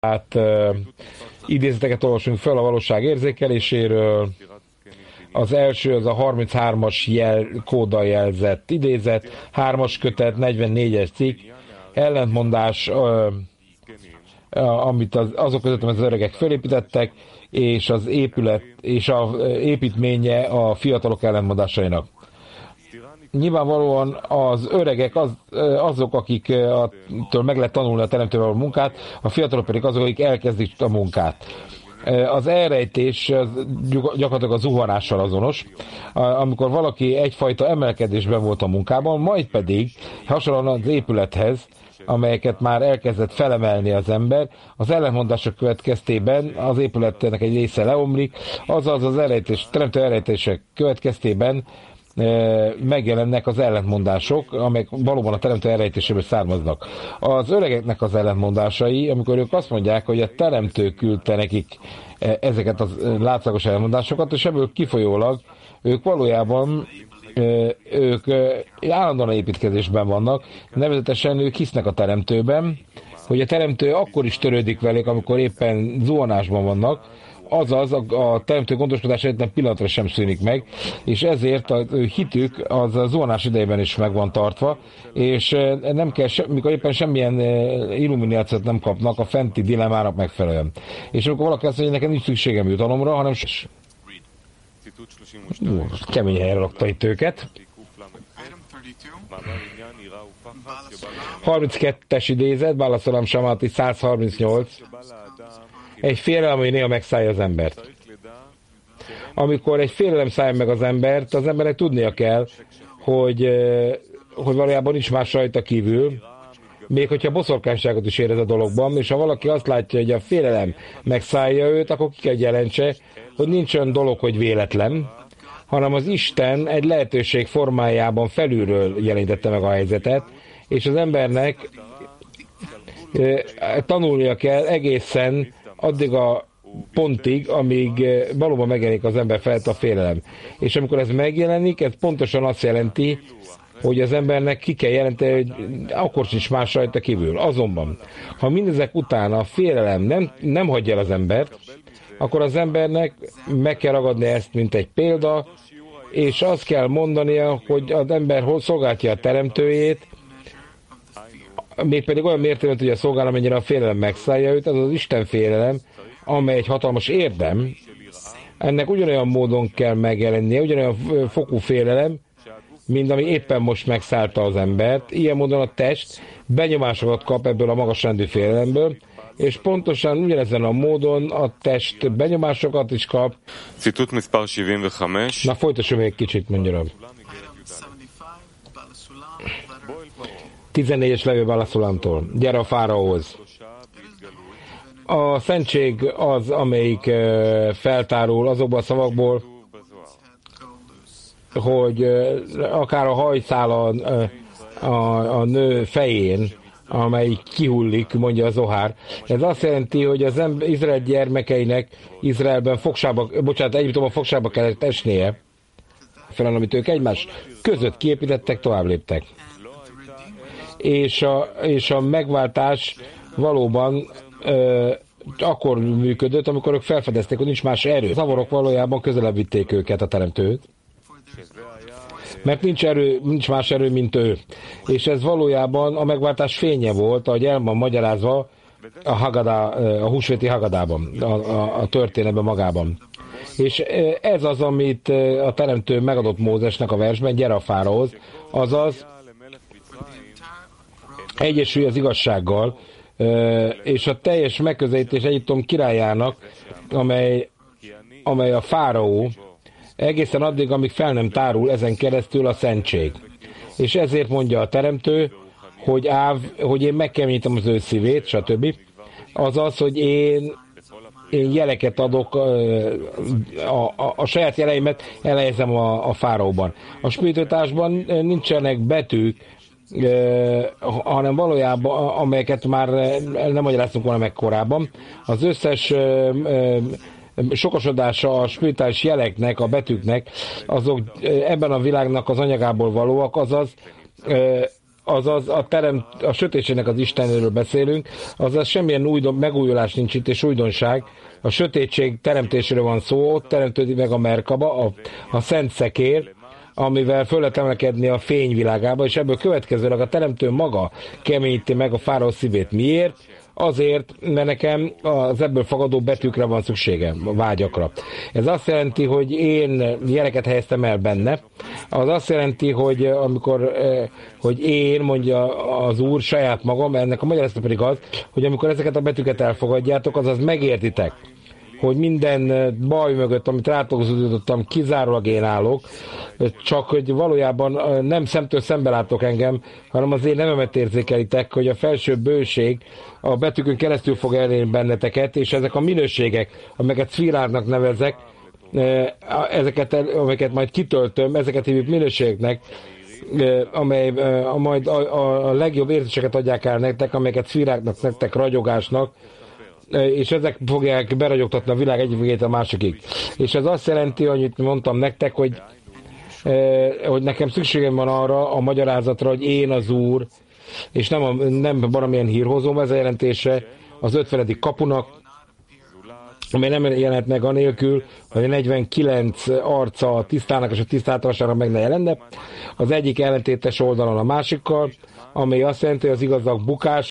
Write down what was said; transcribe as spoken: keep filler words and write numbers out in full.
hát uh, idézeteket olvasunk fel a valóság érzékeléséről. Az első az a harminchármas jel, kóddal jelzett idézet, hármas kötet, negyvennégyes cikk, ellentmondás, uh, uh, amit az, azok között, amit az öregek felépítettek, és az épület és a építménye a fiatalok ellentmondásainak. Nyilvánvalóan az öregek az, azok, akiktől meg lehet tanulni a teremtővel a munkát, a fiatalok pedig azok, akik elkezdik a munkát. Az elrejtés gyakorlatilag a zuhanással azonos, amikor valaki egyfajta emelkedésben volt a munkában, majd pedig hasonlóan az épülethez, amelyeket már elkezdett felemelni az ember, az ellentmondások következtében az épületnek egy része leomlik, azaz az elrejtés, teremtő elrejtések következtében megjelennek az ellentmondások, amelyek valóban a teremtő elrejtéséből származnak. Az öregeknek az ellentmondásai, amikor ők azt mondják, hogy a teremtő küldte nekik ezeket a látszagos ellentmondásokat, és ebből kifolyólag ők valójában ők állandóan építkezésben vannak, nevezetesen ők hisznek a teremtőben, hogy a teremtő akkor is törődik velük, amikor éppen zuhanásban vannak, azaz a, a teremtő gondoskodása egyetlen pillanatra sem szűnik meg, és ezért a hitük az a zuhanás idejében is meg van tartva, és nem kell, se, mikor éppen semmilyen illuminációt nem kapnak a fenti dilemmának megfelelően. És amikor valaki azt mondja, hogy nekem nincs szükségem jutalomra, hanem Ú, kemény helyre rakta itt őket. harminckettes idézet, Bálaszolam Samáti százharmincnyolc. Egy félelem, ami néha megszállja az embert. Amikor egy félelem szállja meg az embert, az embernek tudnia kell, hogy, hogy valójában nincs más rajta kívül, még hogyha boszorkányságot is érez a dologban, és ha valaki azt látja, hogy a félelem megszállja őt, akkor ki kell jelentse, hogy nincs olyan dolog, hogy véletlen, hanem az Isten egy lehetőség formájában felülről jelenítette meg a helyzetet, és az embernek tanulnia kell egészen addig a pontig, amíg valóban megjelenik az ember felett a félelem. És amikor ez megjelenik, ez pontosan azt jelenti, hogy az embernek ki kell jelenteni, hogy akkor sincs más rajta kívül. Azonban, ha mindezek után a félelem nem, nem hagyja el az embert, akkor az embernek meg kell ragadni ezt, mint egy példa, és azt kell mondania, hogy az ember szolgálja a teremtőjét, mégpedig olyan mértékben tudja szolgálni, amennyire a félelem megszállja őt, az az Isten félelem, amely egy hatalmas érdem, ennek ugyanolyan módon kell megjelennie, ugyanolyan fokú félelem, mint ami éppen most megszállta az embert. Ilyen módon a test benyomásokat kap ebből a magasrendű félelemből, és pontosan ugyanezen a módon a test benyomásokat is kap. Na, folytassuk még egy kicsit, mondjam. tizennégyes levő Bálaszolámtól. Gyere a fáraóhoz. A szentség az, amelyik feltárul azokból a szavakból, hogy akár a hajszál a, a, a nő fején, amely kihullik, mondja a Zohár. Ez azt jelenti, hogy az ember, Izrael gyermekeinek Izraelben fogsába, bocsánat, Egyiptomban fogsába kellett esnie, felel, amit ők egymás között kiépítettek, tovább léptek. És a, és a megváltás valóban ö, akkor működött, amikor ők felfedezték, hogy nincs más erő. A zavarok valójában közelebb vitték őket a teremtőt, mert nincs, erő, nincs más erő, mint ő. És ez valójában a megváltás fénye volt, ahogy el van magyarázva a, Hagadá, a húsvéti Hagadában, a, a, a történetben magában. És ez az, amit a teremtő megadott Mózesnek a versben, gyere a fáraóhoz, azaz egyesülj az igazsággal, és a teljes megközelítés Egyiptom királyának, amely, amely a fáraó, egészen addig, amíg fel nem tárul ezen keresztül a szentség. És ezért mondja a teremtő, hogy, áv, hogy én megkeményítem az ő szívét, stb. Azaz, hogy én, én jeleket adok, a, a, a saját jeleimet elhelyezem a, a fáraóban. A spiritálásban nincsenek betűk, hanem valójában, amelyeket már nem magyaráztunk volna meg korábban. Az összes sokasodása a spirituális jeleknek, a betűknek, azok ebben a világnak az anyagából valóak, azaz azaz a, terem, a sötétségnek az Istenéről beszélünk, azaz semmilyen újdon, megújulás nincs itt, és újdonság. A sötétség teremtéséről van szó, ott teremtődik meg a Merkaba, a, a szent szekér, amivel föl lehet emelkedni a fényvilágába, és ebből következőleg a teremtő maga keményíti meg a fáraó szívét. Miért? Azért, mert nekem az ebből fakadó betűkre van szükségem, a vágyakra. Ez azt jelenti, hogy én jeleket helyeztem el benne. Az azt jelenti, hogy amikor, hogy én, mondja az Úr, saját magam, ennek a magyarázata pedig az, hogy amikor ezeket a betűket elfogadjátok, azaz megértitek, hogy minden baj mögött, amit rátok zúdítottam, kizárólag én állok, csak hogy valójában nem szemtől szembe látok engem, hanem az én nevemet érzékelitek, hogy a felső bőség a betűkön keresztül fog elérni benneteket, és ezek a minőségek, amelyeket szfírárnak nevezek, ezeket, amelyeket majd kitöltöm, ezeket hívjuk minőségnek, amely a, majd a, a, a legjobb érzéseket adják el nektek, amelyeket szfíráknak, nektek ragyogásnak, és ezek fogják beragyogtatni a világ egyik végét a másikig. És ez azt jelenti, hogy mondtam nektek, hogy, hogy nekem szükségem van arra a magyarázatra, hogy én az Úr, és nem, a, nem valamilyen hírhozóm, ez a jelentése az ötvenedik kapunak, amely nem jelent meg anélkül, hogy a negyvenkilenc arca a tisztának és a tisztátalanságnak meg ne jelenne. Az egyik ellentétes oldalon a másikkal, amely azt jelenti, hogy az igazak bukás,